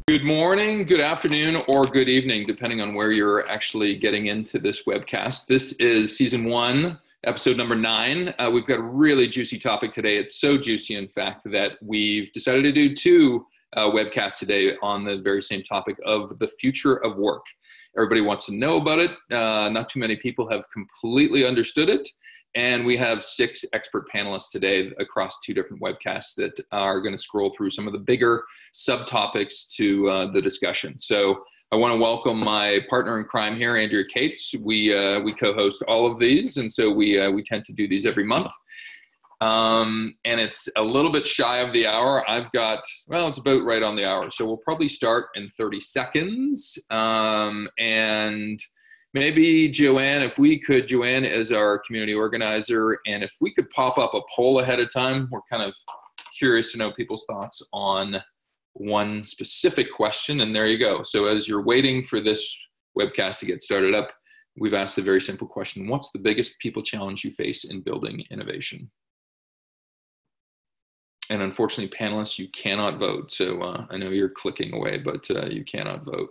Good morning, good afternoon, or good evening, depending on where you're actually getting into this webcast. This is season 1, episode number 9. We've got a really juicy topic today. It's so juicy, in fact, that we've decided to do 2 webcasts today on the very same topic of the future of work. Everybody wants to know about it. Not too many people have completely understood it. And we have 6 expert panelists today across 2 different webcasts that are going to scroll through some of the bigger subtopics to the discussion. So I want to welcome my partner in crime here, Andrea Cates. We co-host all of these, and so we tend to do these every month. And it's a little bit shy of the hour. It's about right on the hour. So we'll probably start in 30 seconds. And maybe Joanne is our community organizer, and if we could pop up a poll ahead of time, we're kind of curious to know people's thoughts on one specific question, and there you go. So as you're waiting for this webcast to get started up, we've asked a very simple question. What's the biggest people challenge you face in building innovation? And unfortunately, panelists, you cannot vote. So I know you're clicking away, but you cannot vote.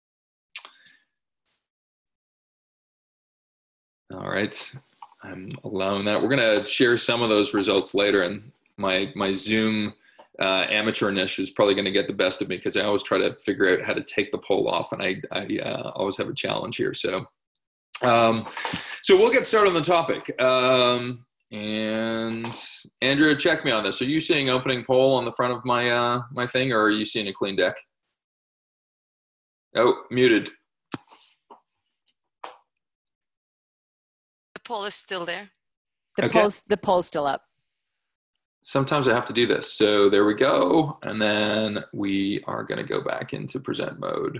All right, I'm allowing that. We're going to share some of those results later, and my Zoom amateurness is probably going to get the best of me because I always try to figure out how to take the poll off, and I always have a challenge here. So we'll get started on the topic. And Andrea, check me on this. Are you seeing opening poll on the front of my my thing, or are you seeing a clean deck? Oh, muted. Poll is still there. The poll's still up. Sometimes I have to do this. So there we go. And then we are going to go back into present mode.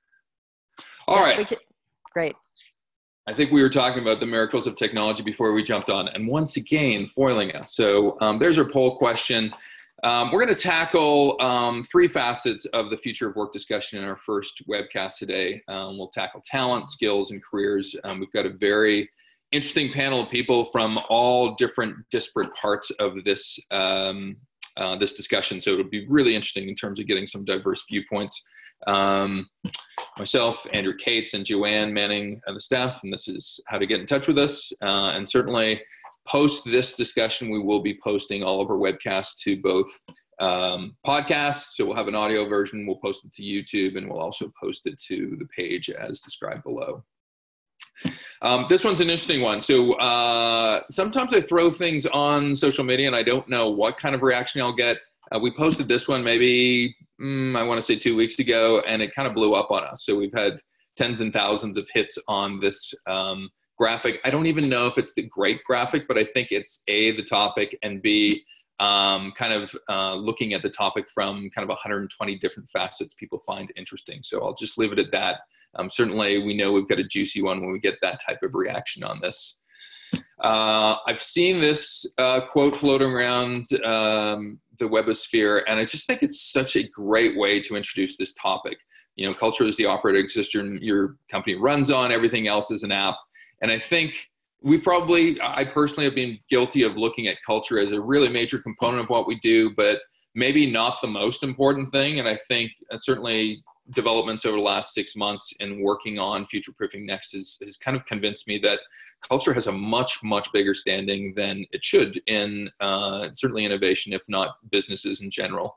All right. Great. I think we were talking about the miracles of technology before we jumped on, and once again, foiling us. So there's our poll question. We're going to tackle 3 facets of the future of work discussion in our first webcast today. We'll tackle talent, skills, and careers. We've got a very interesting panel of people from all different disparate parts of this this discussion. So it'll be really interesting in terms of getting some diverse viewpoints. Myself, Andrea Cates, and Joanne manning the staff, and this is how to get in touch with us. And certainly post this discussion, we will be posting all of our webcasts to both podcasts. So we'll have an audio version, we'll post it to YouTube, and we'll also post it to the page as described below. This one's an interesting one. So sometimes I throw things on social media and I don't know what kind of reaction I'll get. We posted this one maybe, I want to say 2 weeks ago, and it kind of blew up on us. So we've had tens and thousands of hits on this graphic. I don't even know if it's the great graphic, but I think it's A, the topic, and B, looking at the topic from kind of 120 different facets people find interesting. So I'll just leave it at that. Certainly, we know we've got a juicy one when we get that type of reaction on this. I've seen this quote floating around the webosphere, and I just think it's such a great way to introduce this topic. You know, culture is the operating system your company runs on. Everything else is an app. And I think I personally have been guilty of looking at culture as a really major component of what we do, but maybe not the most important thing. And I think certainly developments over the last 6 months in working on future-proofing Next has kind of convinced me that culture has a much, much bigger standing than it should in certainly innovation, if not businesses in general.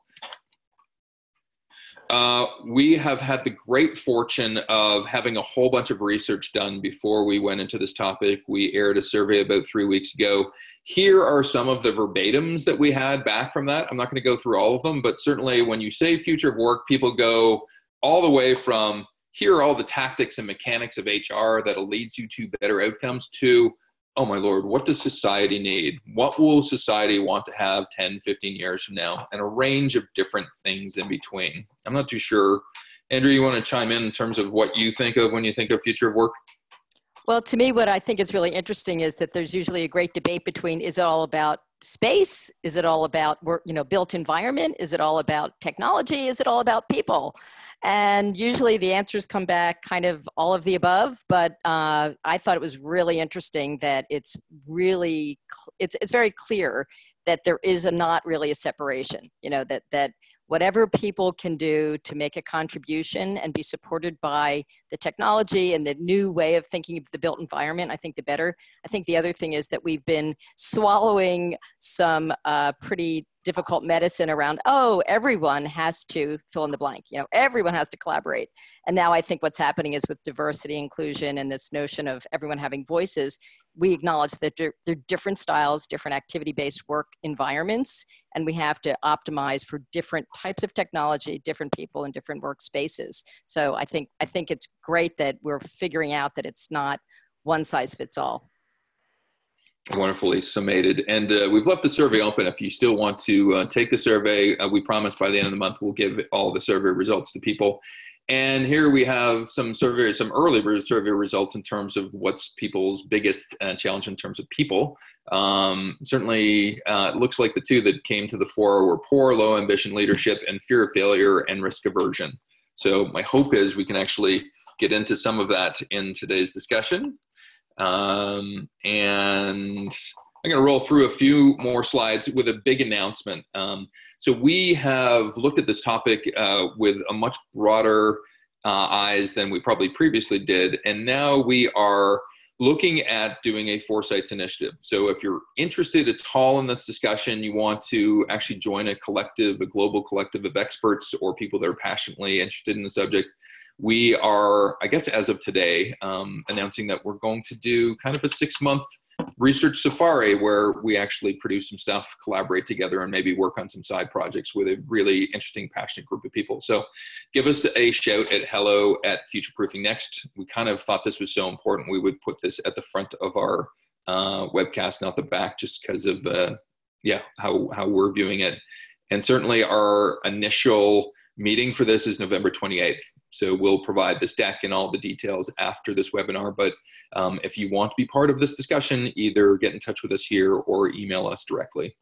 We have had the great fortune of having a whole bunch of research done before we went into this topic. We aired a survey about 3 weeks ago. Here are some of the verbatims that we had back from that. I'm not going to go through all of them, but certainly when you say future of work, people go all the way from here are all the tactics and mechanics of HR that'll lead you to better outcomes to, oh my Lord, what does society need? What will society want to have 10, 15 years from now? And a range of different things in between. I'm not too sure. Andrea, you want to chime in terms of what you think of when you think of future of work? Well, to me, what I think is really interesting is that there's usually a great debate between, is it all about space? Is it all about work, built environment? Is it all about technology? Is it all about people? And usually the answers come back kind of all of the above, but I thought it was really interesting that it's very clear that there is not really a separation, that whatever people can do to make a contribution and be supported by the technology and the new way of thinking of the built environment, I think the better. I think the other thing is that we've been swallowing some pretty difficult medicine around, everyone has to fill in the blank, everyone has to collaborate. And now I think what's happening is with diversity, inclusion, and this notion of everyone having voices, we acknowledge that there are different styles, different activity-based work environments, and we have to optimize for different types of technology, different people, and different workspaces. So I think it's great that we're figuring out that it's not one size fits all. Wonderfully summated. And we've left the survey open. If you still want to take the survey, we promise by the end of the month, we'll give all the survey results to people. And here we have some early survey results in terms of what's people's biggest challenge in terms of people. Certainly, it looks like the two that came to the fore were poor, low ambition leadership, and fear of failure and risk aversion. So my hope is we can actually get into some of that in today's discussion. And I'm going to roll through a few more slides with a big announcement. So we have looked at this topic with a much broader eyes than we probably previously did. And now we are looking at doing a Foresights initiative. So if you're interested at all in this discussion, you want to actually join a global collective of experts or people that are passionately interested in the subject, we are, I guess as of today, announcing that we're going to do kind of a 6-month research safari where we actually produce some stuff, collaborate together, and maybe work on some side projects with a really interesting, passionate group of people. So give us a shout at hello@futureproofing next. We kind of thought this was so important, we would put this at the front of our webcast, not the back, just because of how we're viewing it. And certainly our initial meeting for this is November 28th. So we'll provide this deck and all the details after this webinar. But if you want to be part of this discussion, either get in touch with us here or email us directly.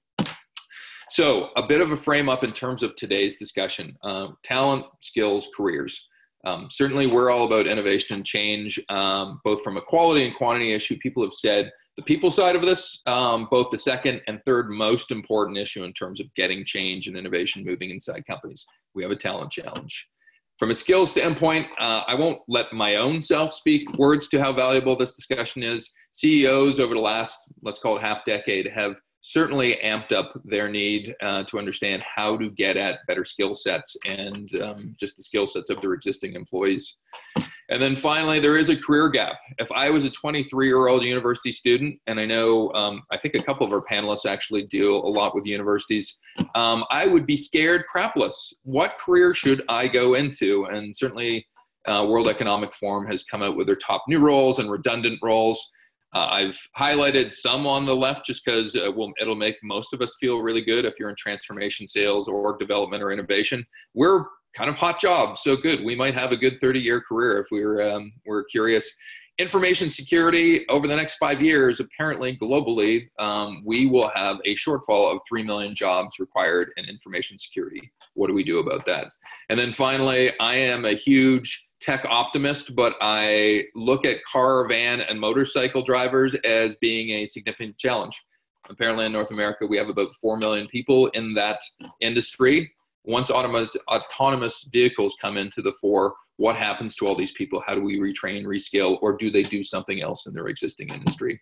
So a bit of a frame up in terms of today's discussion, talent, skills, careers. Certainly we're all about innovation and change, both from a quality and quantity issue. People have said the people side of this, both the second and third most important issue in terms of getting change and innovation moving inside companies. We have a talent challenge. From a skills standpoint, I won't let my own self speak words to how valuable this discussion is. CEOs over the last, let's call it half decade, have certainly amped up their need to understand how to get at better skill sets and just the skill sets of their existing employees. And then finally, there is a career gap. If I was a 23-year-old university student, and I know I think a couple of our panelists actually deal a lot with universities, I would be scared crapless. What career should I go into? And certainly World Economic Forum has come out with their top new roles and redundant roles. I've highlighted some on the left just because it'll make most of us feel really good if you're in transformation, sales, or development or innovation. We're kind of hot jobs, so good. We might have a good 30-year career if we're curious. Information security, over the next 5 years, apparently globally, we will have a shortfall of 3 million jobs required in information security. What do we do about that? And then finally, I am a huge tech optimist, but I look at car, van, and motorcycle drivers as being a significant challenge. Apparently in North America, we have about 4 million people in that industry. Once autonomous vehicles come into the fore, what happens to all these people? How do we retrain, reskill, or do they do something else in their existing industry?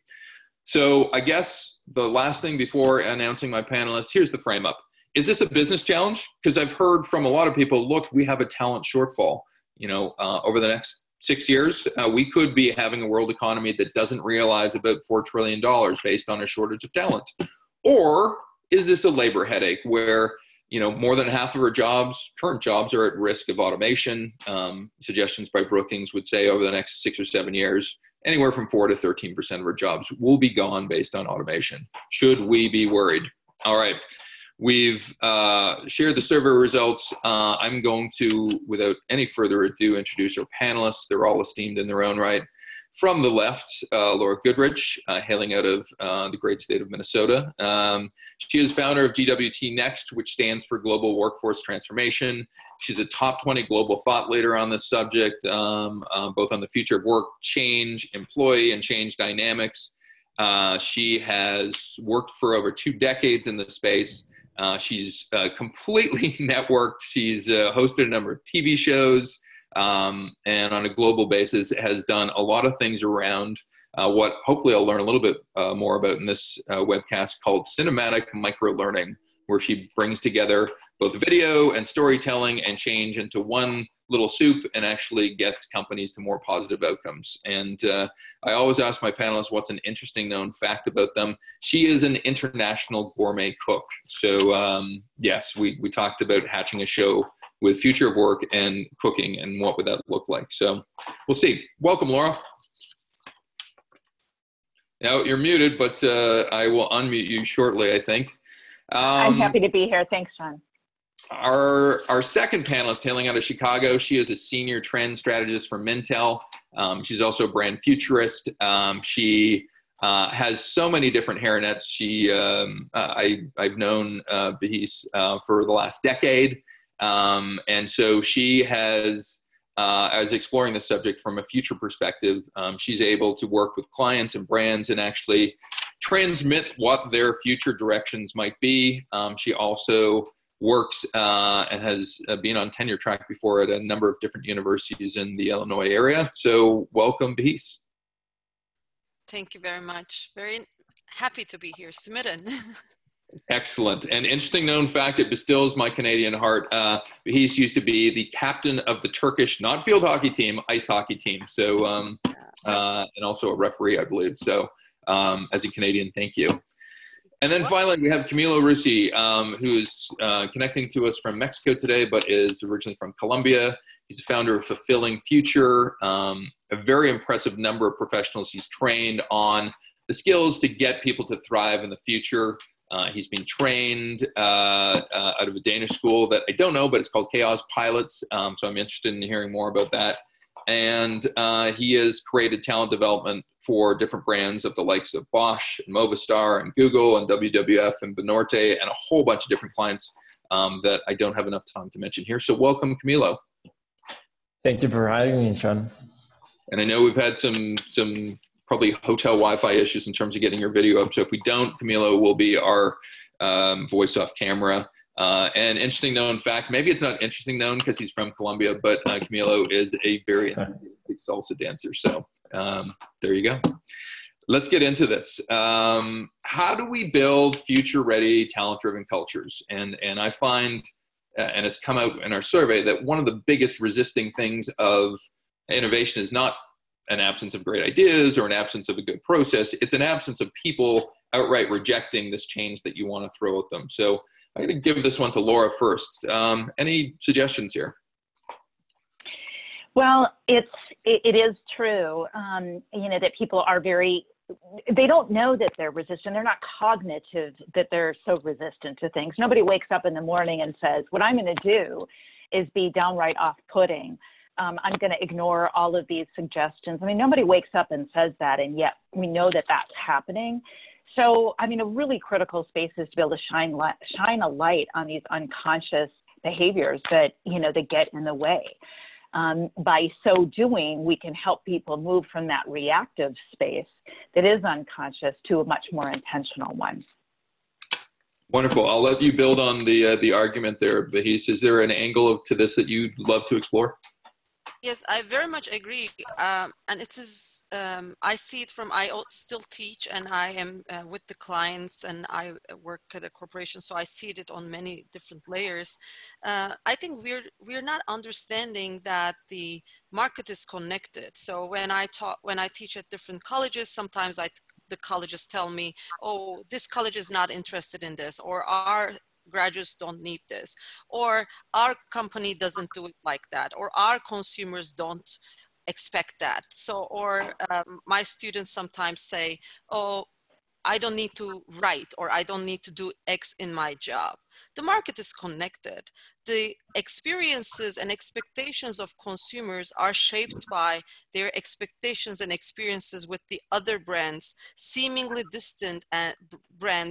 So I guess the last thing before announcing my panelists, here's the frame up. Is this a business challenge? Because I've heard from a lot of people, look, we have a talent shortfall. Over the next 6 years, we could be having a world economy that doesn't realize about $4 trillion based on a shortage of talent. Or is this a labor headache where more than half of our current jobs are at risk of automation? Suggestions by Brookings would say over the next 6 or 7 years, anywhere from 4 to 13% of our jobs will be gone based on automation. Should we be worried? All right. We've shared the survey results. I'm going to, without any further ado, introduce our panelists. They're all esteemed in their own right. From the left, Laura Goodrich, hailing out of the great state of Minnesota. She is founder of GWT Next, which stands for Global Workforce Transformation. She's a top 20 global thought leader on this subject, both on the future of work, change, employee, and change dynamics. She has worked for over 2 decades in the space. She's completely networked. She's hosted a number of TV shows, and on a global basis has done a lot of things around what hopefully I'll learn a little bit more about in this webcast called cinematic microlearning, where she brings together both video and storytelling and change into one little soup and actually gets companies to more positive outcomes. And I always ask my panelists what's an interesting known fact about them. She is an international gourmet cook. So yes, we talked about hatching a show with future of work and cooking and what would that look like. So we'll see. Welcome, Laura. Now you're muted, but I will unmute you shortly, I think. I'm happy to be here. Thanks, Sean. Our second panelist, hailing out of Chicago, she is a senior trend strategist for Mintel. She's also a brand futurist. She has so many different hairnets. I've known Bahis for the last decade, and so she has, as exploring the subject from a future perspective, she's able to work with clients and brands and actually transmit what their future directions might be. She also works and has been on tenure track before at a number of different universities in the Illinois area. So welcome, Bahis. Thank you very much. Very happy to be here, smitten. Excellent. And interesting known fact, it bestills my Canadian heart. Bahis used to be the captain of the Turkish, not field hockey team, ice hockey team. So, and also a referee, I believe. So as a Canadian, thank you. And then finally, we have Camilo Russi, who is connecting to us from Mexico today, but is originally from Colombia. He's the founder of Fulfilling Future, a very impressive number of professionals he's trained on the skills to get people to thrive in the future. He's been trained out of a Danish school that I don't know, but it's called Chaos Pilots. So I'm interested in hearing more about that. And he has created talent development for different brands of the likes of Bosch and Movistar and Google and WWF and Banorte and a whole bunch of different clients that I don't have enough time to mention here. So welcome, Camilo. Thank you for having me, Sean. And I know we've had some probably hotel Wi-Fi issues in terms of getting your video up. So if we don't, Camilo will be our voice off camera. And interesting known fact, maybe it's not interesting known because he's from Colombia, but Camilo is a very enthusiastic salsa dancer. So there you go. Let's get into this. How do we build future-ready, talent-driven cultures? And I find, and it's come out in our survey, that one of the biggest resisting things of innovation is not an absence of great ideas or an absence of a good process. It's an absence of people outright rejecting this change that you want to throw at them. So I'm going to give this one to Laura first. Any suggestions here? Well, it is true, that people are they don't know that they're resistant. They're not cognitive that they're so resistant to things. Nobody wakes up in the morning and says, what I'm going to do is be downright off-putting. I'm going to ignore all of these suggestions. I mean, nobody wakes up and says that, and yet we know that that's happening. So, I mean, a really critical space is to be able to shine a light on these unconscious behaviors that, that get in the way. By so doing, we can help people move from that reactive space that is unconscious to a much more intentional one. Wonderful. I'll let you build on the argument there, Bahis. Is there an angle to this that you'd love to explore? Yes, I very much agree. And it is, I see it from, I still teach and I am with the clients and I work at a corporation. So I see it on many different layers. I think we're not understanding that the market is connected. So when I teach at different colleges, sometimes the colleges tell me, oh, this college is not interested in this, or our graduates don't need this, or our company doesn't do it like that, or our consumers don't expect that. So, or my students sometimes say, oh, I don't need to write, or I don't need to do X in my job. The market is connected. The experiences and expectations of consumers are shaped by their expectations and experiences with the other brands, seemingly distant brands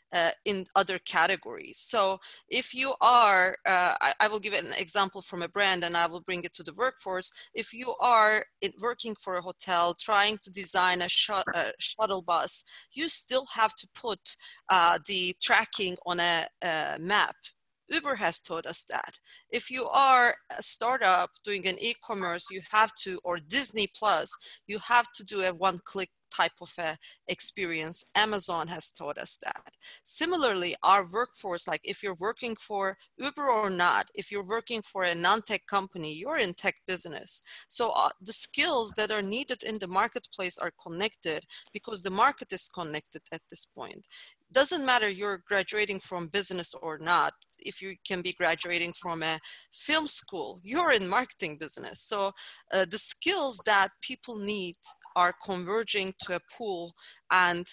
in other categories. So if you are, I will give an example from a brand and I will bring it to the workforce. If you are working for a hotel trying to design a shuttle bus, you still have to put the tracking on a map. Uber has taught us that. If you are a startup doing an e-commerce, you have to, or Disney Plus, you have to do a one-click type of a experience. Amazon has taught us that. Similarly, our workforce, like if you're working for Uber or not, if you're working for a non-tech company, you're in tech business. So the skills that are needed in the marketplace are connected because the market is connected at this point. Doesn't matter you're graduating from business or not. If you can be graduating from a film school, you're in marketing business. So the skills that people need are converging to a pool. And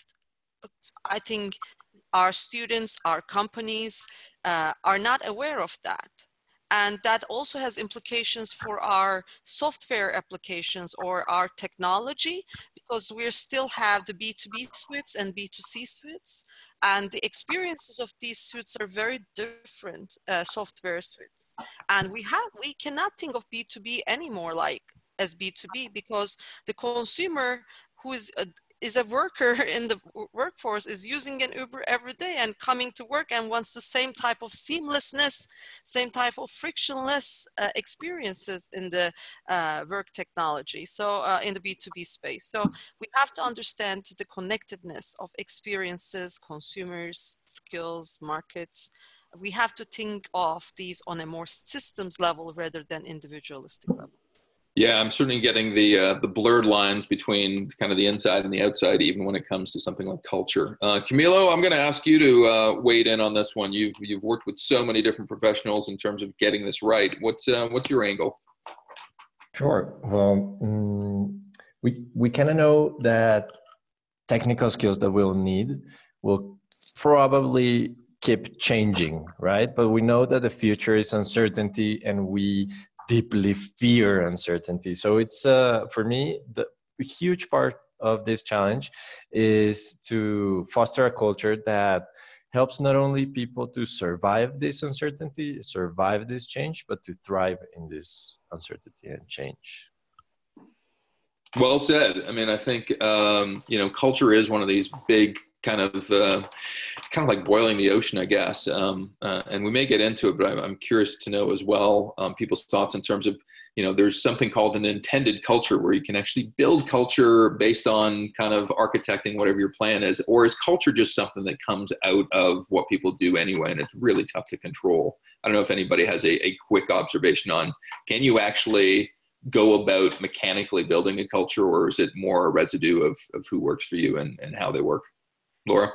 I think our students, our companies are not aware of that. And that also has implications for our software applications or our technology, because we still have the B2B suites and B2C suites. And the experiences of these suites are very different software suites. And we cannot think of B2B anymore as B2B, because the consumer who is a worker in the workforce is using an Uber every day and coming to work and wants the same type of seamlessness, same type of frictionless experiences in the work technology, so in the B2B space. So we have to understand the connectedness of experiences, consumers, skills, markets. We have to think of these on a more systems level rather than individualistic level. Yeah, I'm certainly getting the blurred lines between kind of the inside and the outside, even when it comes to something like culture. Camilo, I'm going to ask you to weigh in on this one. You've worked with so many different professionals in terms of getting this right. What's your angle? Sure. Well, we kind of know that technical skills that we'll need will probably keep changing, right? But we know that the future is uncertainty, and we deeply fear uncertainty. So it's for me, the huge part of this challenge is to foster a culture that helps not only people to survive this uncertainty, survive this change, but to thrive in this uncertainty and change. Well said. I mean, I think culture is one of these big kind of it's kind of like boiling the ocean, I guess. And we may get into it, but I'm curious to know as well people's thoughts in terms of, there's something called an intended culture where you can actually build culture based on kind of architecting whatever your plan is, or is culture just something that comes out of what people do anyway, and it's really tough to control? I don't know if anybody has a quick observation on, can you actually go about mechanically building a culture, or is it more a residue of who works for you and how they work? Laura?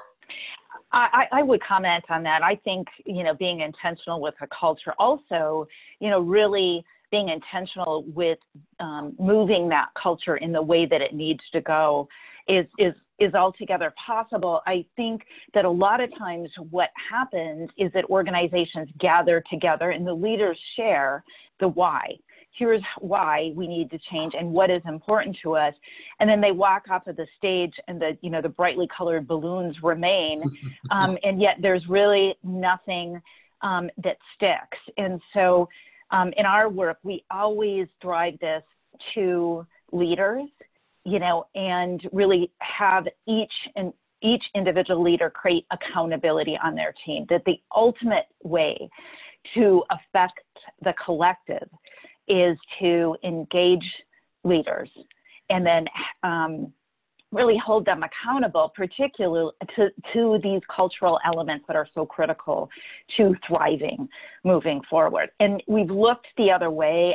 I would comment on that. I think, being intentional with a culture, also, really being intentional with moving that culture in the way that it needs to go is altogether possible. I think that a lot of times what happens is that organizations gather together and the leaders share the why. Here's why we need to change and what is important to us. And then they walk off of the stage and the brightly colored balloons remain. And yet there's really nothing that sticks. And so in our work, we always drive this to leaders, and really have each individual leader create accountability on their team, that the ultimate way to affect the collective is to engage leaders and then really hold them accountable, particularly to these cultural elements that are so critical to thriving moving forward. And we've looked the other way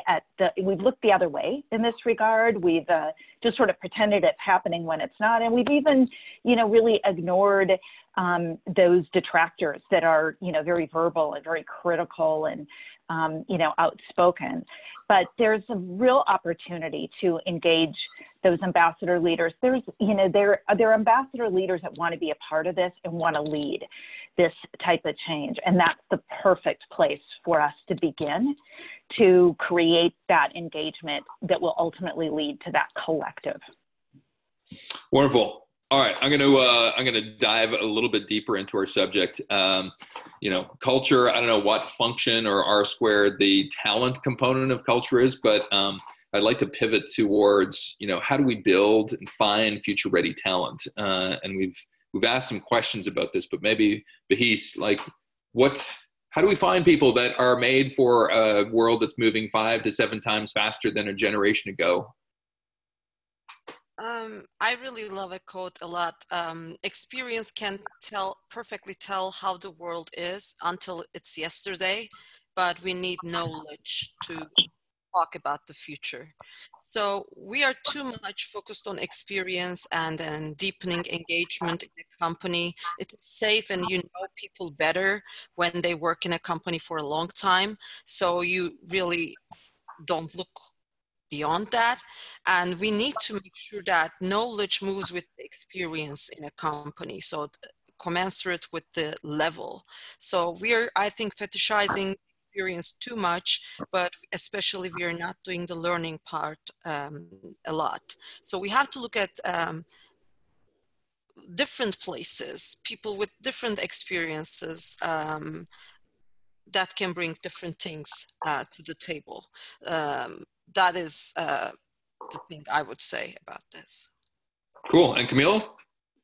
in this regard. We've just sort of pretended it's happening when it's not. And we've even, really ignored those detractors that are, very verbal and very critical and, outspoken. But there's a real opportunity to engage those ambassador leaders. There are ambassador leaders that want to be a part of this and want to lead this type of change. And that's the perfect place for us to begin to create that engagement that will ultimately lead to that collective. Wonderful. All right, I'm gonna dive a little bit deeper into our subject. Culture. I don't know what function or R squared the talent component of culture is, but I'd like to pivot towards how do we build and find future ready talent? And we've asked some questions about this, but maybe Bahis, how do we find people that are made for a world that's moving 5 to 7 times faster than a generation ago? I really love a quote a lot. Experience can perfectly tell how the world is until it's yesterday, but we need knowledge to talk about the future. So we are too much focused on experience and then deepening engagement in a company. It's safe and you know people better when they work in a company for a long time. So you really don't look beyond that, and we need to make sure that knowledge moves with the experience in a company, so commensurate with the level. So we're, I think, fetishizing experience too much, but especially we are not doing the learning part a lot. So we have to look at different places, people with different experiences that can bring different things to the table. That is the thing I would say about this. Cool. And Camilo?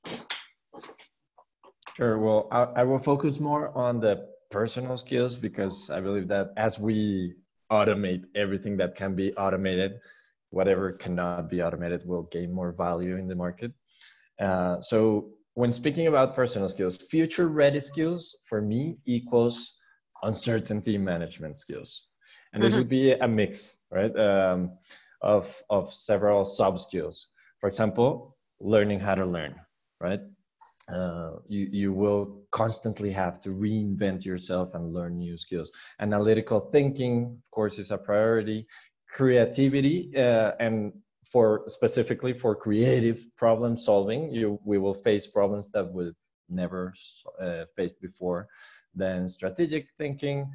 Sure. Well, I will focus more on the personal skills because I believe that as we automate everything that can be automated, whatever cannot be automated will gain more value in the market. So when speaking about personal skills, future ready skills for me equals uncertainty management skills. And this would be a mix, right, of several sub skills. For example, learning how to learn, right? You will constantly have to reinvent yourself and learn new skills. Analytical thinking, of course, is a priority. Creativity, and specifically for creative problem solving, we will face problems that we've never faced before. Then strategic thinking,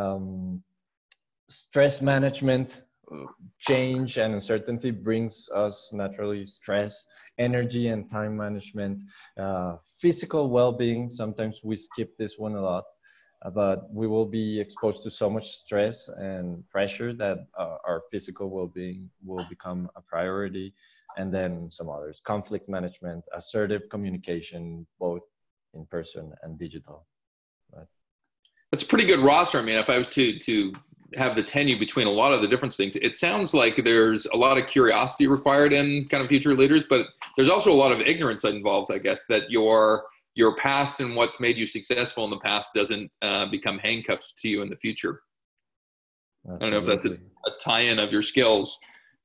stress management. Change and uncertainty brings us naturally stress, energy and time management, physical well-being. Sometimes we skip this one a lot, but we will be exposed to so much stress and pressure that our physical well-being will become a priority. And then some others: conflict management, assertive communication, both in person and digital. Right? That's a pretty good roster. I mean, if I was to have the tenure between a lot of the different things, it sounds like there's a lot of curiosity required in kind of future leaders, but there's also a lot of ignorance involved, I guess, that your past and what's made you successful in the past doesn't become handcuffs to you in the future. Absolutely. I don't know if that's a tie-in of your skills.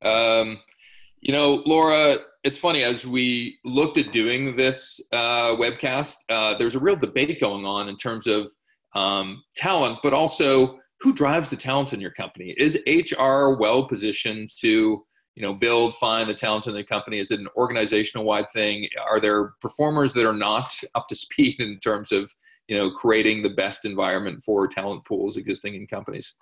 Laura, it's funny, as we looked at doing this webcast, there's a real debate going on in terms of talent, but also who drives the talent in your company? Is HR well positioned to, find the talent in the company? Is it an organizational wide thing? Are there performers that are not up to speed in terms of, creating the best environment for talent pools existing in companies?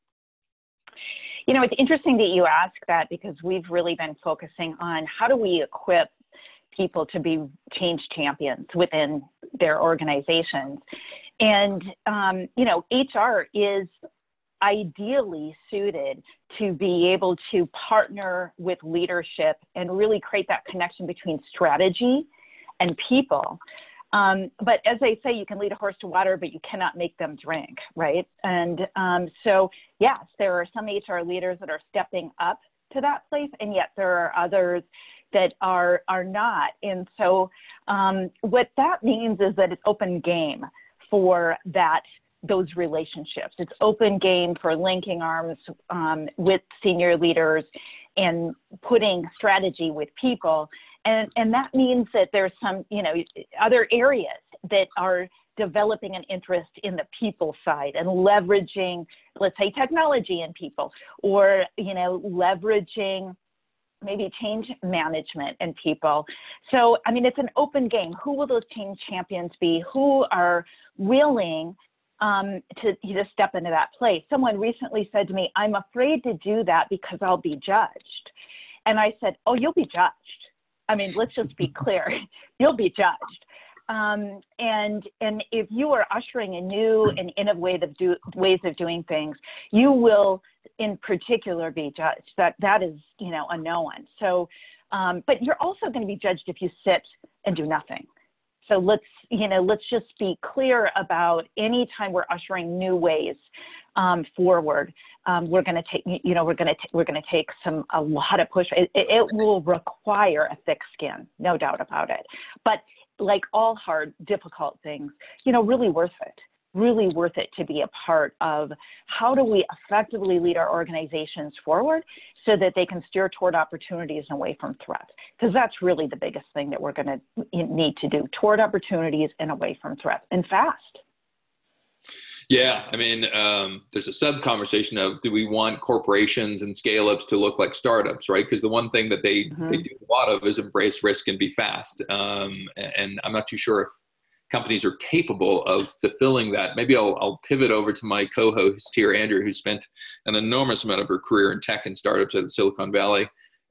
It's interesting that you ask that, because we've really been focusing on how do we equip people to be change champions within their organizations. And, HR is ideally suited to be able to partner with leadership and really create that connection between strategy and people. But as they say, you can lead a horse to water, but you cannot make them drink, right? And so, yes, there are some HR leaders that are stepping up to that place, and yet there are others that are not. And so what that means is that it's open game for those relationships. It's open game for linking arms with senior leaders and putting strategy with people. And that means that there's some, other areas that are developing an interest in the people side and leveraging, let's say, technology in people, or, leveraging maybe change management and people. So, it's an open game. Who will those change champions be? Who are willing to step into that place? Someone recently said to me, I'm afraid to do that because I'll be judged. And I said, oh, you'll be judged. I mean, let's just be clear. You'll be judged. And if you are ushering in new and innovative ways of doing things, you will in particular be judged. That is, a known. So, but you're also going to be judged if you sit and do nothing. So let's just be clear about any time we're ushering new ways forward. We're going to take, we're going to take a lot of push. It will require a thick skin, no doubt about it. But like all hard, difficult things, really worth it to be a part of how do we effectively lead our organizations forward so that they can steer toward opportunities and away from threats. Because that's really the biggest thing that we're going to need to do, toward opportunities and away from threats, and fast. Yeah, I mean, there's a sub-conversation of, do we want corporations and scale-ups to look like startups, right? Because the one thing that they do a lot of is embrace risk and be fast. And I'm not too sure if companies are capable of fulfilling that. Maybe I'll pivot over to my co-host here, Andrew, who spent an enormous amount of her career in tech and startups at Silicon Valley.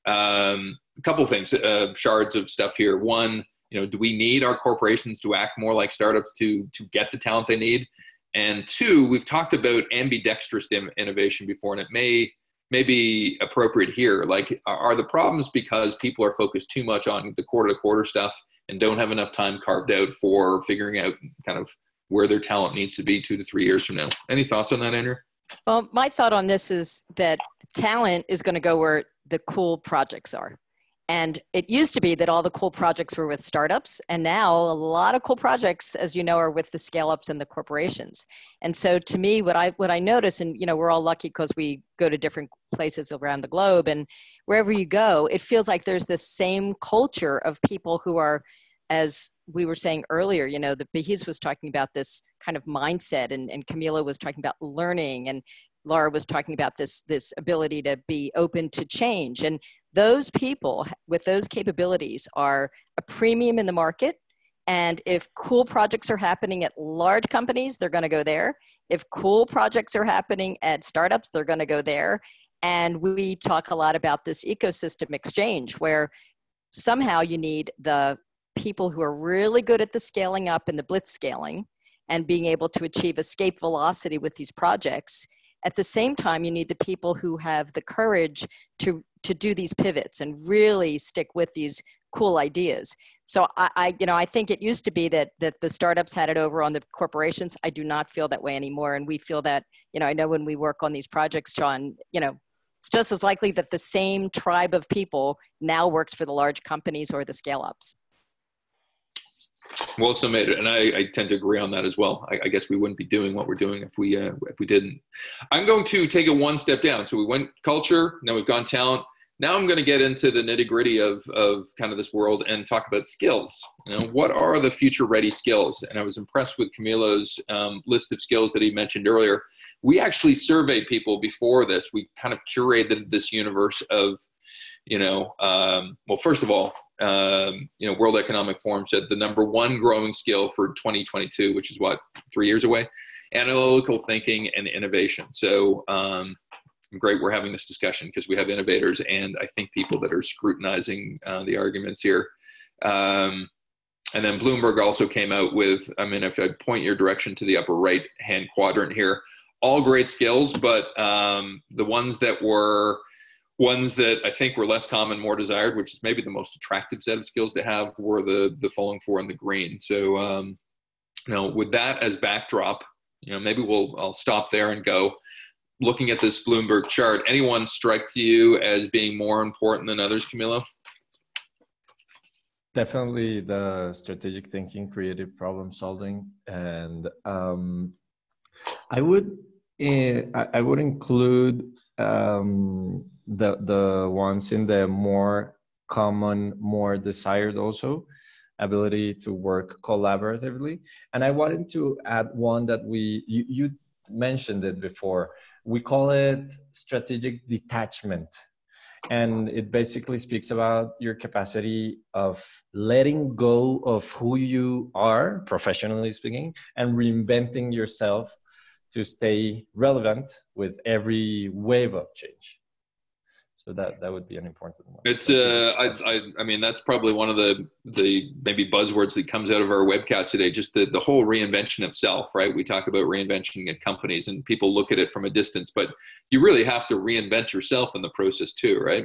A couple of things, shards of stuff here. One, do we need our corporations to act more like startups to get the talent they need? And two, we've talked about ambidextrous innovation before, and it may be appropriate here. Like, are the problems because people are focused too much on the quarter-to-quarter stuff and don't have enough time carved out for figuring out kind of where their talent needs to be 2 to 3 years from now? Any thoughts on that, Andrew? Well, my thought on this is that talent is going to go where the cool projects are. And it used to be that all the cool projects were with startups. And now a lot of cool projects, as you know, are with the scale-ups and the corporations. And so to me, what I notice, and we're all lucky because we go to different places around the globe, and wherever you go, it feels like there's this same culture of people who are, as we were saying earlier, the Bahis was talking about this kind of mindset, and Camila was talking about learning, and Laura was talking about this ability to be open to change. And those people with those capabilities are a premium in the market. And if cool projects are happening at large companies, they're going to go there. If cool projects are happening at startups, they're going to go there. And we talk a lot about this ecosystem exchange, where somehow you need the people who are really good at the scaling up and the blitz scaling and being able to achieve escape velocity with these projects. At the same time, you need the people who have the courage to do these pivots and really stick with these cool ideas. So I think it used to be that the startups had it over on the corporations. I do not feel that way anymore. And we feel that, I know when we work on these projects, John, it's just as likely that the same tribe of people now works for the large companies or the scale-ups. Well summated, and I tend to agree on that as well. I guess we wouldn't be doing what we're doing if we didn't. I'm going to take it one step down. So we went culture, now we've gone talent. Now I'm going to get into the nitty gritty of kind of this world and talk about skills. What are the future ready skills? And I was impressed with Camilo's list of skills that he mentioned earlier. We actually surveyed people before this. We kind of curated this universe of, well, first of all, World Economic Forum said the number one growing skill for 2022, which is 3 years away, analytical thinking and innovation. So great we're having this discussion because we have innovators and I think people that are scrutinizing the arguments here. And then Bloomberg also came out with, if I point your direction to the upper right hand quadrant here, all great skills, but the ones that I think were less common, more desired, which is maybe the most attractive set of skills to have, were the following four in the green. So, with that as backdrop, maybe I'll stop there and go. Looking at this Bloomberg chart, anyone strike to you as being more important than others, Camilo? Definitely the strategic thinking, creative problem solving, and I would include the ones in the more common, more desired also, ability to work collaboratively. And I wanted to add one that you mentioned it before. We call it strategic detachment. And it basically speaks about your capacity of letting go of who you are, professionally speaking, and reinventing yourself to stay relevant with every wave of change. So that would be an important one. It's I mean, that's probably one of the maybe buzzwords that comes out of our webcast today, just the whole reinvention of self, right? We talk about reinvention at companies and people look at it from a distance, but you really have to reinvent yourself in the process too, right?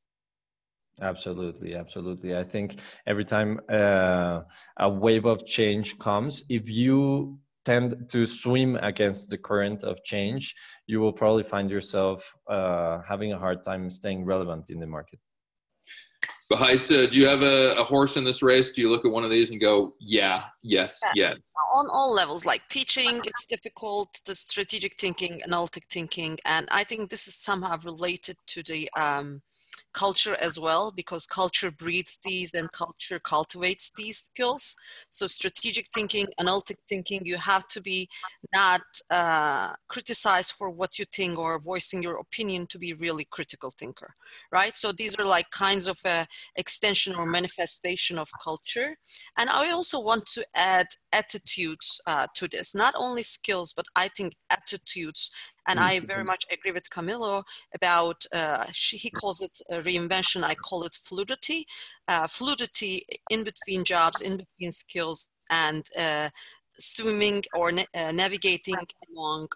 Absolutely, absolutely. I think every time a wave of change comes, if you tend to swim against the current of change, you will probably find yourself having a hard time staying relevant in the market. Bahis, do you have a horse in this race? Do you look at one of these and go, yeah, yes, yes? On all levels, like teaching, it's difficult, the strategic thinking, analytic thinking, and I think this is somehow related to the culture as well, because culture breeds these and culture cultivates these skills. So strategic thinking, analytic thinking, you have to be not criticized for what you think or voicing your opinion to be really critical thinker, right? So these are like kinds of extension or manifestation of culture. And I also want to add attitudes to this, not only skills, but I think attitudes. And I very much agree with Camilo about, he calls it reinvention, I call it fluidity. Fluidity in between jobs, in between skills, and swimming or navigating along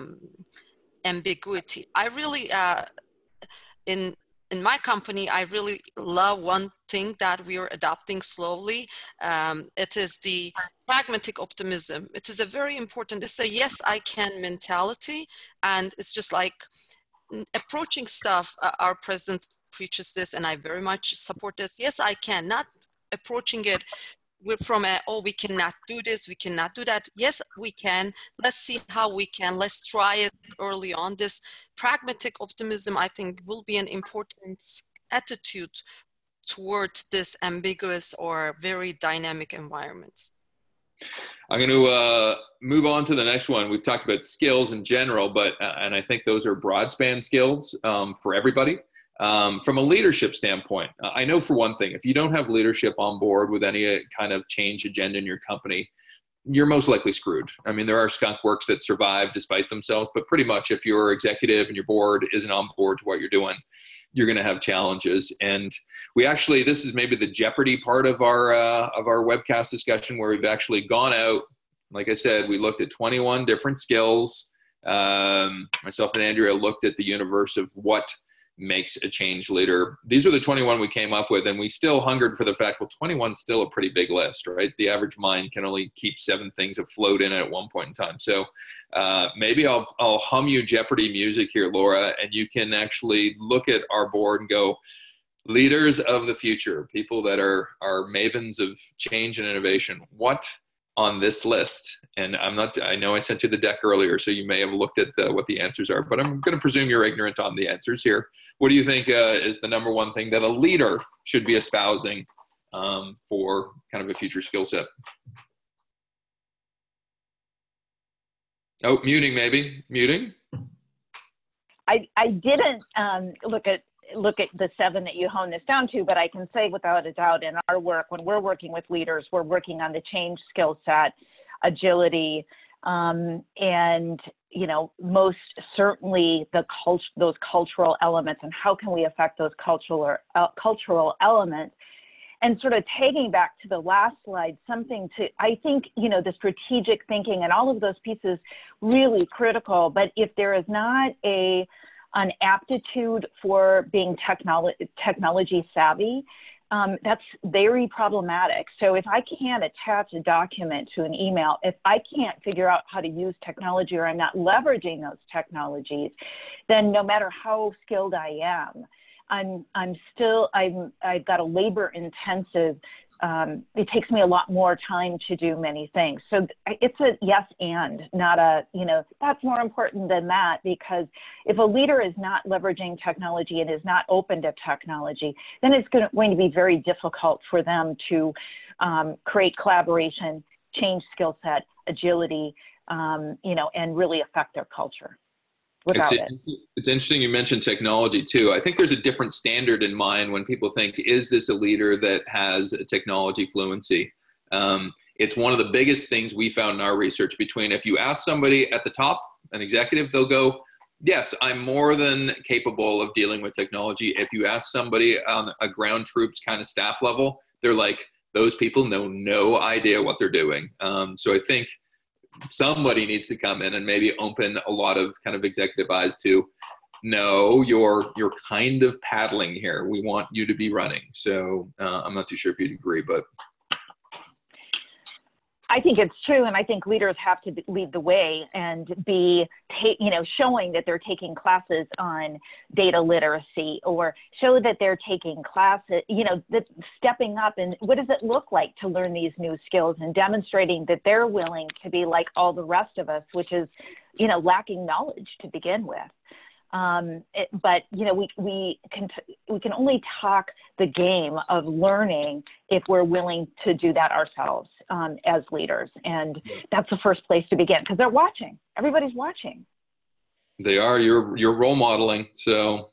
ambiguity. I really, in my company, I really love one thing that we are adopting slowly. It is the pragmatic optimism. It is a very important, it's a yes, I can mentality. And it's just like approaching stuff. Our president preaches this and I very much support this. Yes, I can, not approaching it from oh, we cannot do this, we cannot do that. Yes, we can. Let's see how we can. Let's try it early on. This pragmatic optimism, I think, will be an important attitude towards this ambiguous or very dynamic environments. I'm going to move on to the next one. We've talked about skills in general, but and I think those are broad span skills for everybody. From a leadership standpoint, I know for one thing, if you don't have leadership on board with any kind of change agenda in your company, you're most likely screwed. I mean, there are skunk works that survive despite themselves, but pretty much if your executive and your board isn't on board to what you're doing, you're going to have challenges. And we actually, this is maybe the Jeopardy part of our webcast discussion, where we've actually gone out. Like I said, we looked at 21 different skills. Myself and Andrea looked at the universe of what makes a change leader. These are the 21 we came up with, and we still hungered for the fact, well, 21 is still a pretty big list, right? The average mind can only keep 7 things afloat in it at one point in time. So maybe I'll hum you Jeopardy music here, Laura, and you can actually look at our board and go, leaders of the future, people that are mavens of change and innovation. What on this list? And I know I sent you the deck earlier, so you may have looked at what the answers are, but I'm going to presume you're ignorant on the answers here. What do you think is the number one thing that a leader should be espousing for kind of a future skill set? Oh, muting maybe. Muting? I didn't look at the 7 that you honed this down to, but I can say without a doubt in our work, when we're working with leaders, we're working on the change skill set, agility, and most certainly those cultural elements, and how can we affect those cultural elements. And sort of taking back to the last slide, I think, the strategic thinking and all of those pieces really critical, but if there is not an aptitude for being technology savvy, that's very problematic. So if I can't attach a document to an email, if I can't figure out how to use technology, or I'm not leveraging those technologies, then no matter how skilled I am, I've got a labor intensive, it takes me a lot more time to do many things. So it's a yes and, not a, that's more important than that, because if a leader is not leveraging technology and is not open to technology, then it's going to be very difficult for them to create collaboration, change skill set, agility, and really affect their culture. It's interesting you mentioned technology too. I think there's a different standard in mind when people think, is this a leader that has a technology fluency? It's one of the biggest things we found in our research. Between, if you ask somebody at the top, an executive, they'll go, yes, I'm more than capable of dealing with technology. If you ask somebody on a ground troops kind of staff level, they're like, those people know no idea what they're doing. So I think somebody needs to come in and maybe open a lot of kind of executive eyes to, no, you're kind of paddling here. We want you to be running. So I'm not too sure if you'd agree, but. I think it's true, and I think leaders have to lead the way and be, showing that they're taking classes on data literacy, or show that they're taking classes, that stepping up and what does it look like to learn these new skills, and demonstrating that they're willing to be like all the rest of us, which is, lacking knowledge to begin with. But we can only talk the game of learning if we're willing to do that ourselves as leaders, and that's the first place to begin, because they're watching. Everybody's watching. They are. You're role modeling. So,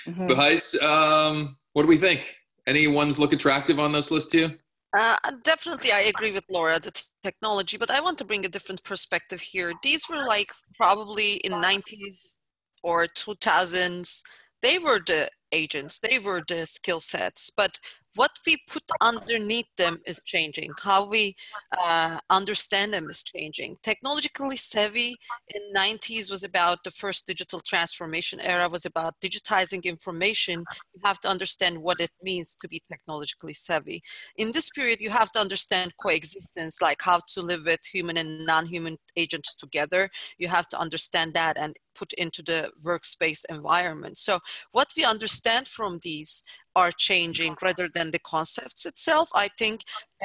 Gijs, what do we think? Any ones look attractive on this list to you? Definitely, I agree with Laura, the technology, but I want to bring a different perspective here. These were like probably in 90s or 2000s, they were the agents, they were the skill sets, but what we put underneath them is changing. How we understand them is changing. Technologically savvy in 90s was about the first digital transformation era, was about digitizing information. You have to understand what it means to be technologically savvy. In this period, you have to understand coexistence, like how to live with human and non-human agents together. You have to understand that and put into the workspace environment. So what we understand from these are changing rather than the concepts itself. I think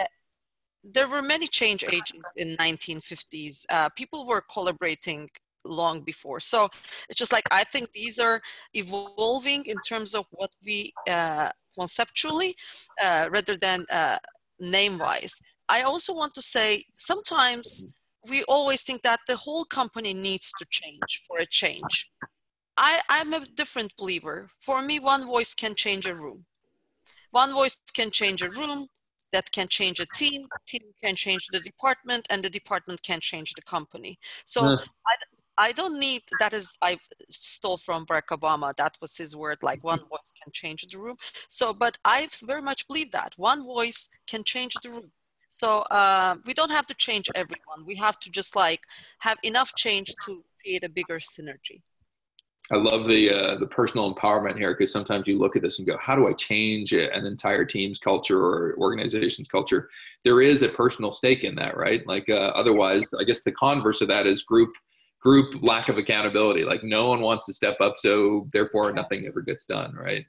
there were many change agents in 1950s. People were collaborating long before. So it's just like, I think these are evolving in terms of what we conceptually rather than name-wise. I also want to say sometimes we always think that the whole company needs to change for a change. I'm a different believer. For me, one voice can change a room. One voice can change a room, that can change a team can change the department, and the department can change the company. So I don't need, I stole from Barack Obama. That was his word, like one voice can change the room. So, but I very much believe that one voice can change the room. So we don't have to change everyone. We have to just like have enough change to create a bigger synergy. I love the personal empowerment here, because sometimes you look at this and go, how do I change an entire team's culture or organization's culture? There is a personal stake in that, right? Like otherwise, I guess the converse of that is group lack of accountability. Like no one wants to step up, so therefore nothing ever gets done, right?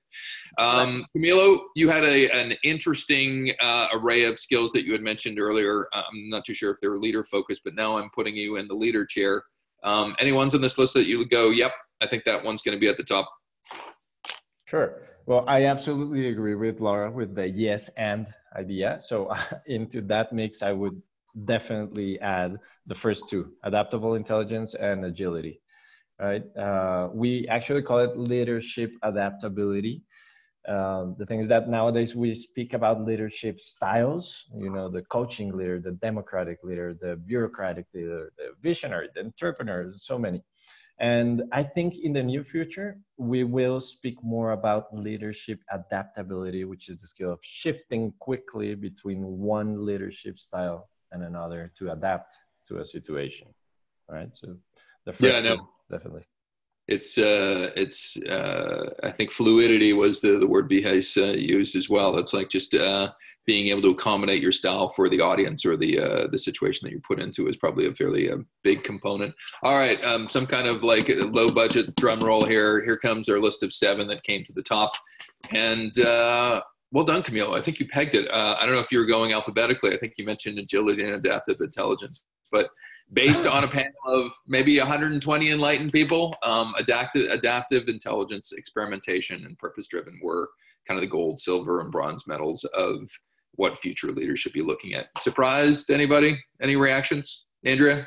Camilo, you had an interesting array of skills that you had mentioned earlier. I'm not too sure if they were leader focused, but now I'm putting you in the leader chair. Any ones on this list that you would go, yep, I think that one's going to be at the top? Sure. Well, I absolutely agree with Laura with the yes and idea. So into that mix, I would definitely add the first two, adaptable intelligence and agility, right? We actually call it leadership adaptability. The thing is that nowadays we speak about leadership styles, the coaching leader, the democratic leader, the bureaucratic leader, the visionary, the entrepreneur, so many. And I think in the near future, we will speak more about leadership adaptability, which is the skill of shifting quickly between one leadership style and another to adapt to a situation, right? So the first two, definitely. It's I think fluidity was the word Gijs used as well. It's like just being able to accommodate your style for the audience or the situation that you're put into is probably a fairly big component. All right, some kind of like low budget drum roll here. Here comes our list of 7 that came to the top. And well done, Camilo. I think you pegged it. I don't know if you were going alphabetically. I think you mentioned agility and adaptive intelligence, but based on a panel of maybe 120 enlightened people, adaptive intelligence, experimentation, and purpose-driven were kind of the gold, silver, and bronze medals of what future leaders should be looking at. Surprised anybody? Any reactions? Andrea?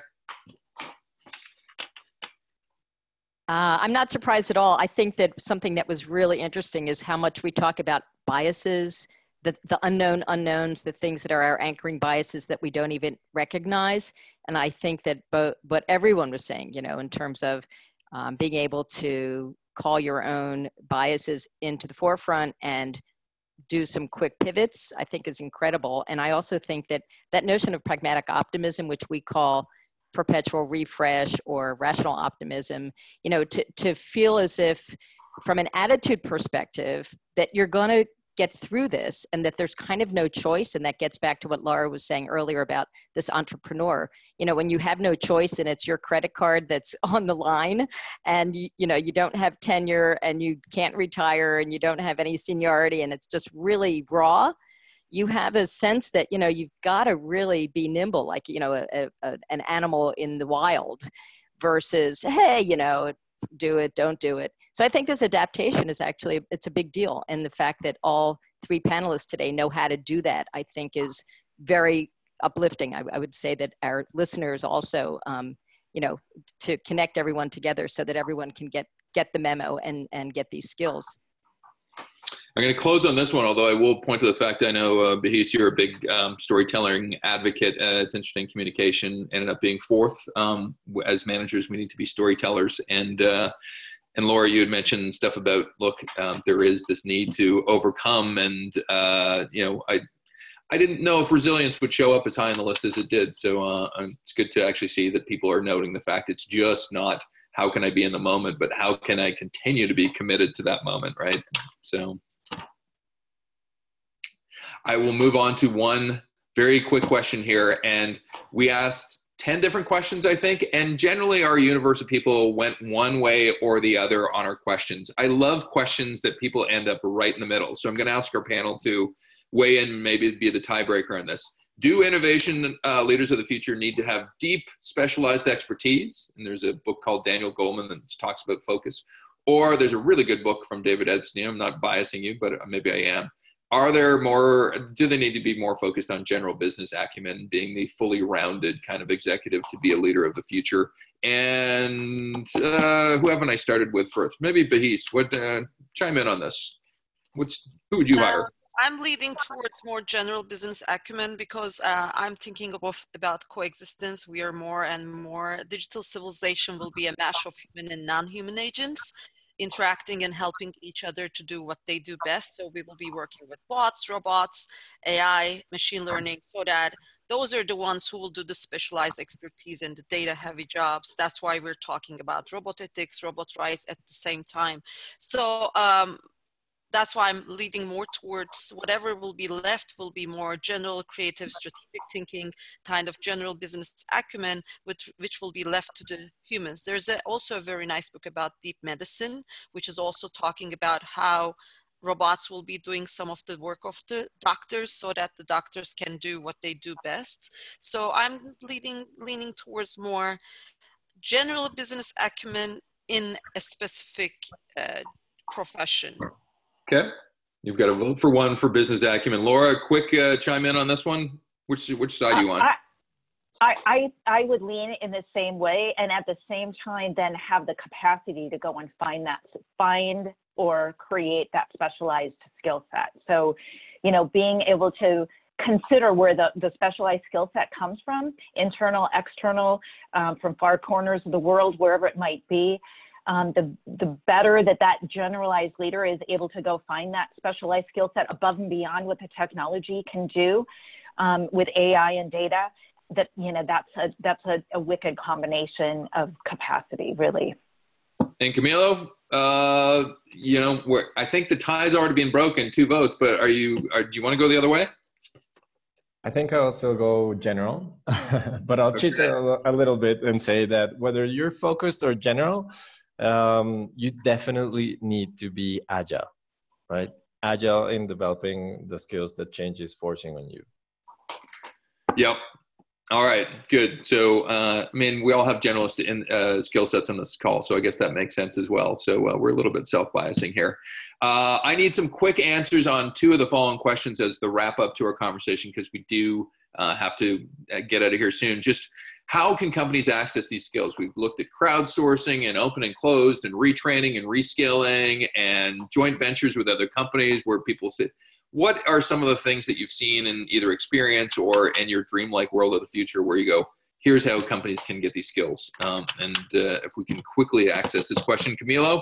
I'm not surprised at all. I think that something that was really interesting is how much we talk about biases, the unknown unknowns, the things that are our anchoring biases that we don't even recognize. And I think that what everyone was saying, in terms of being able to call your own biases into the forefront and do some quick pivots, I think is incredible. And I also think that that notion of pragmatic optimism, which we call perpetual refresh or rational optimism, you know, to feel as if from an attitude perspective that you're going to get through this and that there's kind of no choice. And that gets back to what Laura was saying earlier about this entrepreneur. You know, when you have no choice and it's your credit card that's on the line, and you know, you don't have tenure and you can't retire and you don't have any seniority and it's just really raw, you have a sense that, you know, you've got to really be nimble, like, you know, an animal in the wild versus, hey, you know, do it, don't do it. So I think this adaptation is actually, it's a big deal. And the fact that all three panelists today know how to do that, I think is very uplifting. I would say that our listeners also, you know, to connect everyone together so that everyone can get the memo and get these skills. I'm going to close on this one, although I will point to the fact I know, Bahis, you're a big storytelling advocate. It's interesting, communication ended up being fourth. As managers, we need to be storytellers. And Laura, you had mentioned stuff about, look, there is this need to overcome. And, you know, I didn't know if resilience would show up as high on the list as it did. So it's good to actually see that people are noting the fact it's just not how can I be in the moment, but how can I continue to be committed to that moment, right? So I will move on to one very quick question here. And we asked 10 different questions, I think. And generally our universe of people went one way or the other on our questions. I love questions that people end up right in the middle. So I'm going to ask our panel to weigh in, maybe be the tiebreaker on this. Do innovation leaders of the future need to have deep specialized expertise? And there's a book called Daniel Goleman that talks about focus. Or there's a really good book from David Epstein. I'm not biasing you, but maybe I am. Do they need to be more focused on general business acumen, being the fully rounded kind of executive to be a leader of the future? And who haven't I started with first? Maybe Bahis, chime in on this. Who would you hire? I'm leading towards more general business acumen because I'm thinking about coexistence. We are more and more, digital civilization will be a mash of human and non-human agents interacting and helping each other to do what they do best. So we will be working with bots, robots, AI, machine learning, so that those are the ones who will do the specialized expertise and the data heavy jobs. That's why we're talking about robot ethics, robot rights at the same time. So that's why I'm leading more towards whatever will be left will be more general, creative, strategic thinking, kind of general business acumen, which will be left to the humans. There's also a very nice book about deep medicine, which is also talking about how robots will be doing some of the work of the doctors so that the doctors can do what they do best. So I'm leaning towards more general business acumen in a specific profession. Okay. You've got a vote for one for business acumen. Laura, quick chime in on this one. Which side do you want? I would lean in the same way, and at the same time then have the capacity to go and find or create that specialized skill set. So, you know, being able to consider where the specialized skill set comes from, internal, external, from far corners of the world, wherever it might be. The better that generalized leader is able to go find that specialized skill set above and beyond what the technology can do with AI and data, that, you know, that's a wicked combination of capacity, really. And Camilo, you know, I think the tie's already been broken, 2 votes, but do you want to go the other way? I think I'll still go general, but I'll cheat a little bit and say that whether you're focused or general, you definitely need to be agile, right? Agile in developing the skills that change is forcing on you. Yep. All right, good. So, I mean, we all have generalist skill sets on this call, so I guess that makes sense as well. So we're a little bit self-biasing here. I need some quick answers on 2 of the following questions as the wrap up to our conversation, because we do have to get out of here soon. Just how can companies access these skills? We've looked at crowdsourcing and open and closed and retraining and reskilling and joint ventures with other companies where people sit. What are some of the things that you've seen in either experience or in your dreamlike world of the future where you go, here's how companies can get these skills. And if we can quickly access this question, Camilo.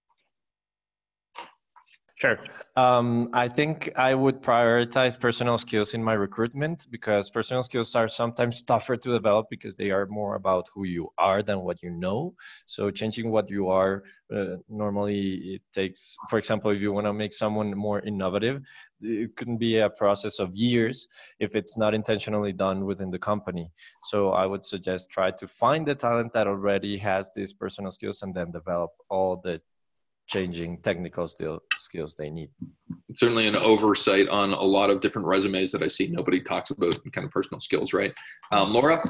Sure. I think I would prioritize personal skills in my recruitment, because personal skills are sometimes tougher to develop because they are more about who you are than what you know. So changing what you are, normally it takes, for example, if you want to make someone more innovative, it can be a process of years if it's not intentionally done within the company. So I would suggest try to find the talent that already has these personal skills and then develop all the changing technical skills they need. Certainly an oversight on a lot of different resumes that I see. Nobody talks about kind of personal skills, right? Laura?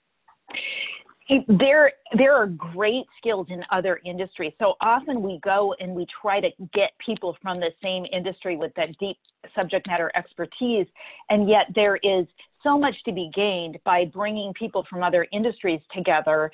There are great skills in other industries. So often we go and we try to get people from the same industry with that deep subject matter expertise, and yet there is so much to be gained by bringing people from other industries together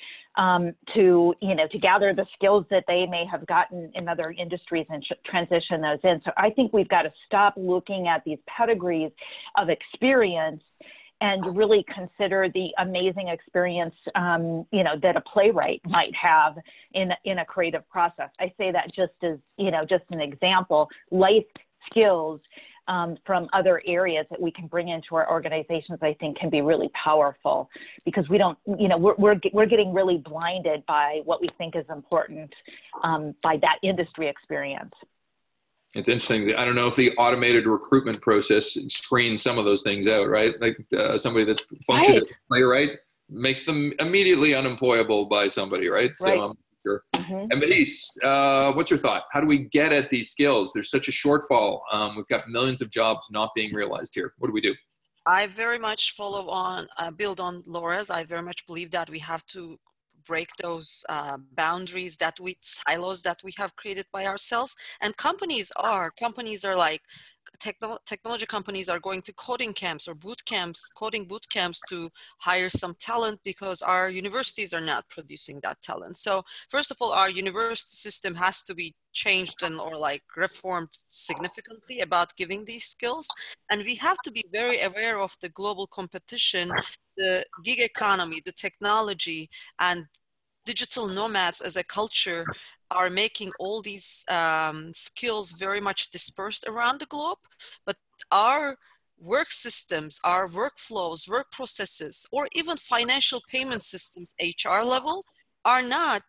to gather the skills that they may have gotten in other industries and transition those in. So I think we've got to stop looking at these pedigrees of experience and really consider the amazing experience, that a playwright might have in a creative process. I say that just as, just an example, life skills from other areas that we can bring into our organizations, I think can be really powerful, because we don't, we're getting really blinded by what we think is important by that industry experience. It's interesting. I don't know if the automated recruitment process screens some of those things out, right? Like somebody that's functioned as a playwright makes them immediately unemployable by somebody, right? Right. So I'm sure. Mm-hmm. And Mathis, what's your thought? How do we get at these skills? There's such a shortfall. We've got millions of jobs not being realized here. What do we do? I very much build on Laura's. I very much believe that we have to break those boundaries, silos that we have created by ourselves. And companies are like technology companies are going to coding camps or coding boot camps to hire some talent, because our universities are not producing that talent. So first of all, our university system has to be changed or reformed significantly about giving these skills. And we have to be very aware of the global competition, the gig economy, the technology, and digital nomads as a culture are making all these skills very much dispersed around the globe. But our work systems, our workflows, work processes, or even financial payment systems, HR level, are not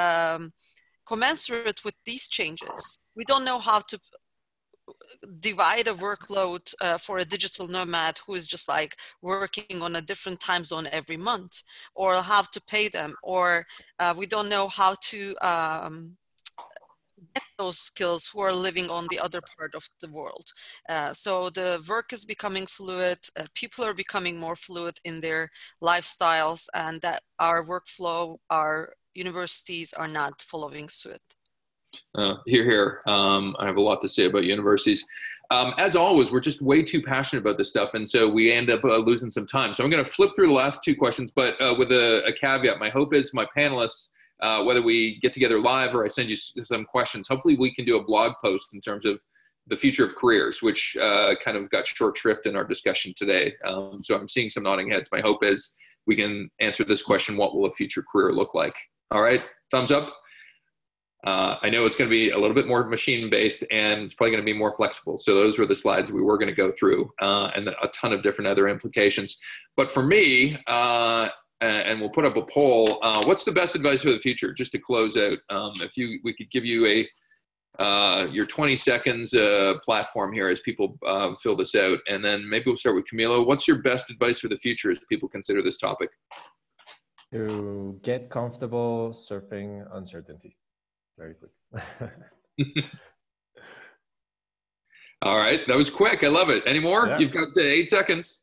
commensurate with these changes. We don't know how to divide a workload for a digital nomad who is just working on a different time zone every month, or have to pay them, or we don't know how to get those skills who are living on the other part of the world. So the work is becoming fluid, people are becoming more fluid in their lifestyles, and that our workflow, our universities are not following suit. Here. I have a lot to say about universities. As always, we're just way too passionate about this stuff, and so we end up losing some time. So I'm going to flip through the last two questions, but with a caveat. My hope is my panelists, whether we get together live or I send you some questions, hopefully we can do a blog post in terms of the future of careers, which kind of got short shrift in our discussion today. So I'm seeing some nodding heads. My hope is we can answer this question: what will a future career look like? All right, thumbs up. I know it's going to be a little bit more machine-based, and it's probably going to be more flexible. So those were the slides we were going to go through, and then a ton of different other implications. But for me, and we'll put up a poll, what's the best advice for the future? Just to close out, we could give you your 20 seconds platform here as people fill this out, and then maybe we'll start with Camilo. What's your best advice for the future as people consider this topic? To get comfortable surfing uncertainty. Very quick. All right, that was quick. I love it. Any more? Yeah. You've got 8 seconds.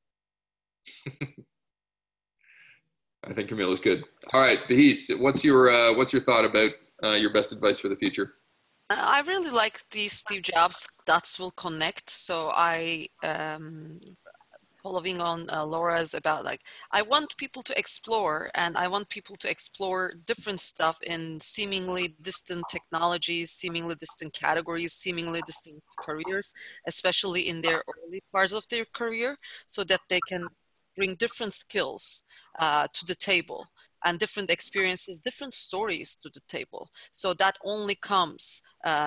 I think Camilo's good. All right, Bahis, what's your thought about your best advice for the future? I really like the Steve Jobs dots will connect. So I following on Laura's about I want people to explore, and I want people to explore different stuff in seemingly distant technologies, seemingly distant categories, seemingly distant careers, especially in their early parts of their career, so that they can bring different skills to the table, and different experiences, different stories to the table. So that only comes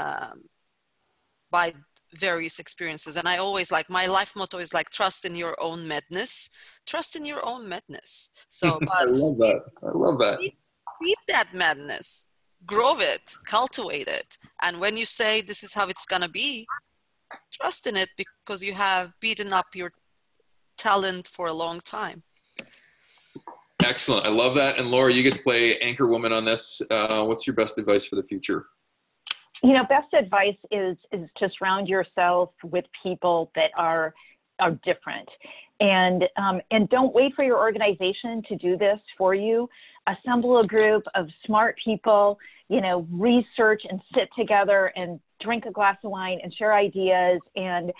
by various experiences. And I always my life motto is trust in your own madness. Trust in your own madness. So, I but love that. I love that. feed that madness, grow it, cultivate it. And when you say this is how it's gonna be, trust in it, because you have beaten up your talent for a long time. Excellent. I love that. And Laura, you get to play anchor woman on this. What's your best advice for the future? Best advice is to surround yourself with people that are different, and don't wait for your organization to do this for you. Assemble a group of smart people, research and sit together and drink a glass of wine and share ideas. And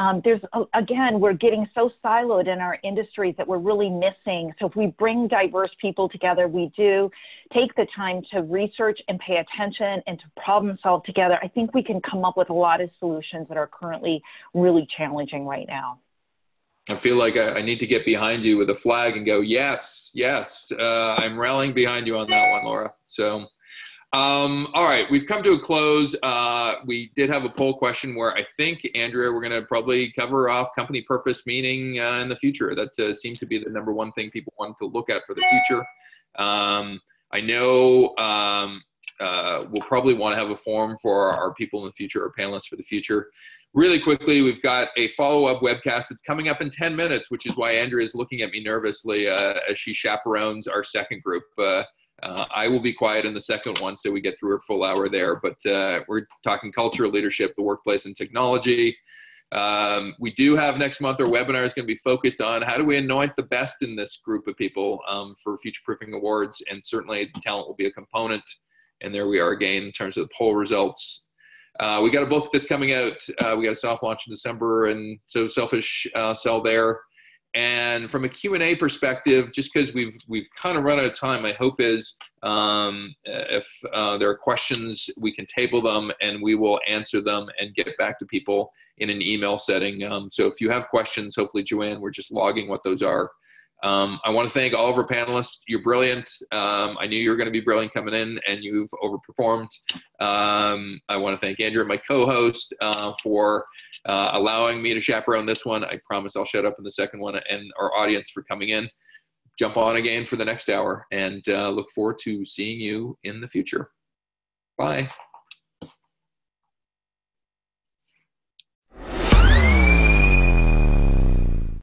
we're getting so siloed in our industries that we're really missing. So if we bring diverse people together, we do take the time to research and pay attention and to problem solve together, I think we can come up with a lot of solutions that are currently really challenging right now. I feel like I need to get behind you with a flag and go, yes, yes. I'm rallying behind you on that one, Laura. So, all right, we've come to a close. We did have a poll question where I think, Andrea, we're going to probably cover off company purpose, meaning in the future. That seemed to be the number one thing people wanted to look at for the future. I know we'll probably want to have a forum for our people in the future, our panelists for the future. Really quickly, we've got a follow-up webcast that's coming up in 10 minutes, which is why Andrea is looking at me nervously as she chaperones our second group. I will be quiet in the second one so we get through a full hour there. But we're talking culture, leadership, the workplace, and technology. We do have next month, our webinar is going to be focused on how do we anoint the best in this group of people for Future Proofing Awards. And certainly talent will be a component. And there we are again in terms of the poll results. We got a book that's coming out. We got a soft launch in December, and so Selfish sell there. And from a Q&A perspective, just because we've kind of run out of time, my hope is if there are questions, we can table them and we will answer them and get back to people in an email setting. So if you have questions, hopefully, Joanne, we're just logging what those are. I want to thank all of our panelists. You're brilliant. I knew you were going to be brilliant coming in, and you've overperformed. I want to thank Andrea, my co-host, for allowing me to chaperone this one. I promise I'll shut up in the second one, and our audience for coming in. Jump on again for the next hour, and look forward to seeing you in the future. Bye.